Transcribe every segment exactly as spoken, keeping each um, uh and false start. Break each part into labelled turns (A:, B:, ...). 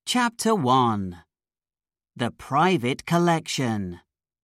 A: Chapter one. The Private Collection.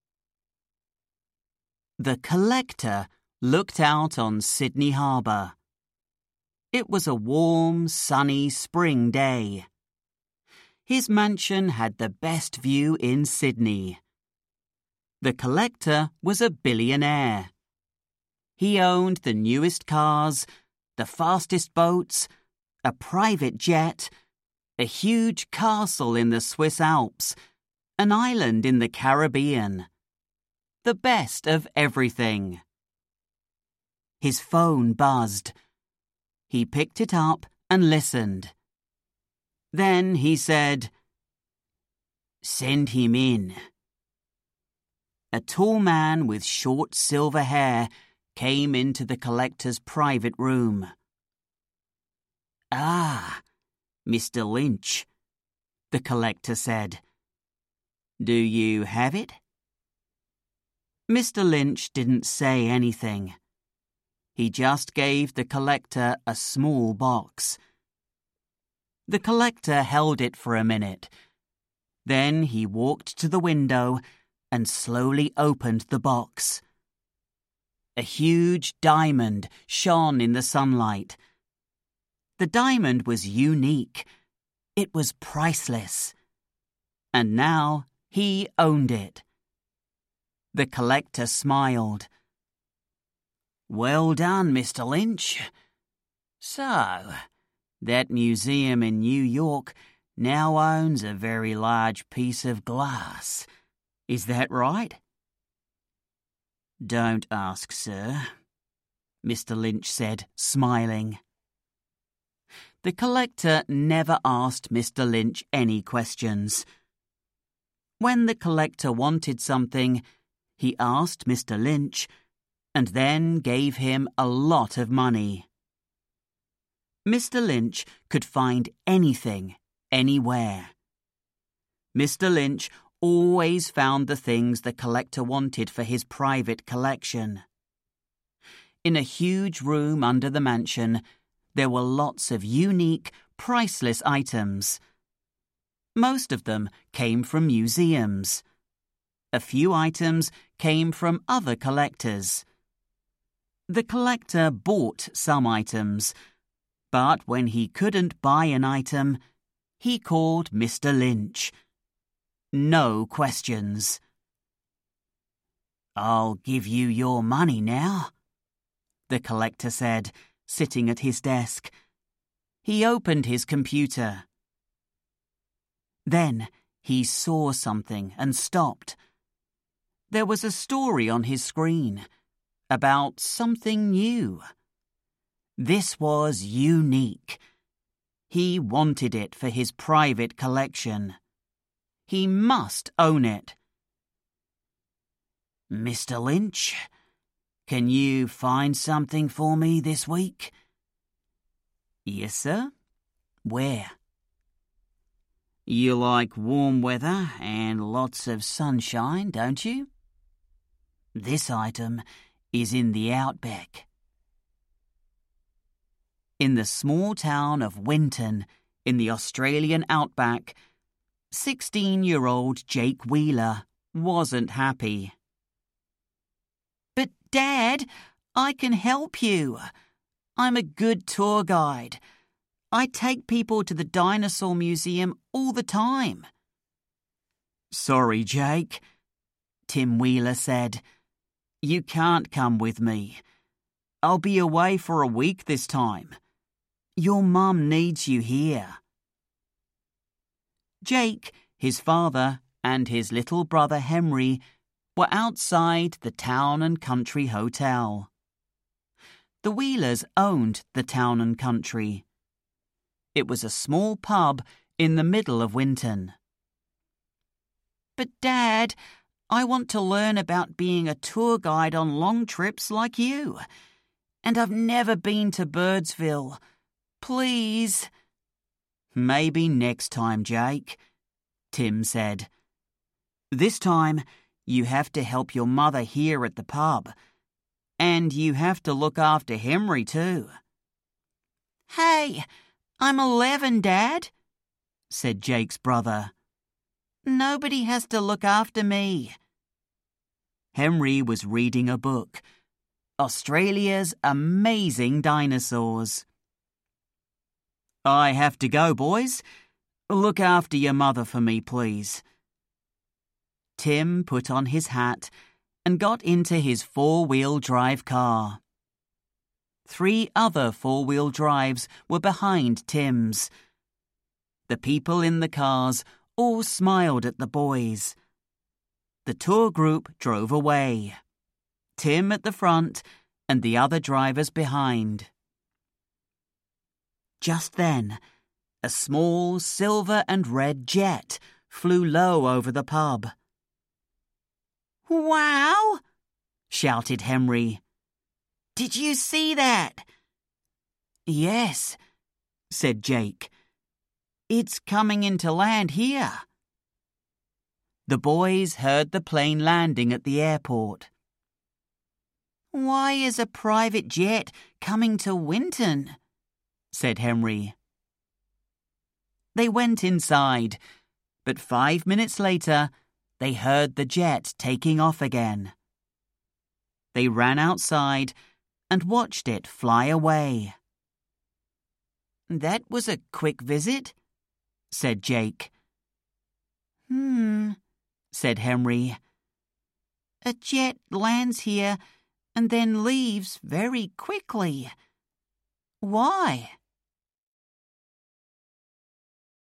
A: The collector looked out on Sydney Harbour. It was a warm, sunny spring day. His mansion had the best view in Sydney. The collector was a billionaire. He owned the newest cars, the fastest boats, a private jet, a huge castle in the Swiss Alps, an island in the Caribbean. The best of everything. His phone buzzed. He picked it up and listened. Then he said, "Send him in." A tall man with short silver hair came into the collector's private room. "Ah, Mister Lynch," the collector said. "Do you have it?" Mister Lynch didn't say anything. He just gave the collector a small box. The collector held it for a minute. Then he walked to the window and slowly opened the box. A huge diamond shone in the sunlight. The diamond was unique. It was priceless. And now he owned it. The collector smiled. "Well done, Mister Lynch. So, that museum in New York now owns a very large piece of glass. Is that right?" "Don't ask, sir," Mister Lynch said, smiling. The collector never asked Mister Lynch any questions. When the collector wanted something, he asked Mister Lynch and then gave him a lot of money. Mister Lynch could find anything, anywhere. Mister Lynch always found the things the collector wanted for his private collection. In a huge room under the mansion, there were lots of unique, priceless items. Most of them came from museums. A few items came from other collectors. The collector bought some items, but when he couldn't buy an item, he called Mister Lynch. No questions. "I'll give you your money now," the collector said, sitting at his desk. He opened his computer. Then he saw something and stopped. There was a story on his screen about something new. This was unique. He wanted it for his private collection. He must own it. "Mister Lynch, can you find something for me this week?" "Yes, sir. Where?" "You like warm weather and lots of sunshine, don't you?" "This item is in the outback." In the small town of Winton, in the Australian outback, sixteen-year-old Jake Wheeler wasn't happy. "But, Dad, I can help you. I'm a good tour guide. I take people to the dinosaur museum all the time." "Sorry, Jake," Tim Wheeler said. "You can't come with me. I'll be away for a week this time. Your mum needs you here." Jake, his father, and his little brother Henry were outside the Town and Country Hotel. The Wheelers owned the Town and Country. It was a small pub in the middle of Winton. "But, Dad, I want to learn about being a tour guide on long trips like you. And I've never been to Birdsville. Please." "Maybe next time, Jake," Tim said. "This time, you have to help your mother here at the pub. And you have to look after Henry too." "Hey, I'm eleven, Dad," said Jake's brother. "Nobody has to look after me." Henry was reading a book, Australia's Amazing Dinosaurs. "I have to go, boys. Look after your mother for me, please." Tim put on his hat and got into his four-wheel drive car. Three other four-wheel drives were behind Tim's. The people in the cars all smiled at the boys. The tour group drove away, Tim at the front and the other drivers behind. Just then, a small silver and red jet flew low over the pub. "Wow!" shouted Henry. "Did you see that?" "Yes," said Jake. "It's coming into land here." The boys heard the plane landing at the airport. "Why is a private jet coming to Winton?" said Henry. They went inside, but five minutes later, they heard the jet taking off again. They ran outside and watched it fly away. "That was a quick visit," said Jake. "Hmm," said Henry. "A jet lands here and then leaves very quickly. Why?"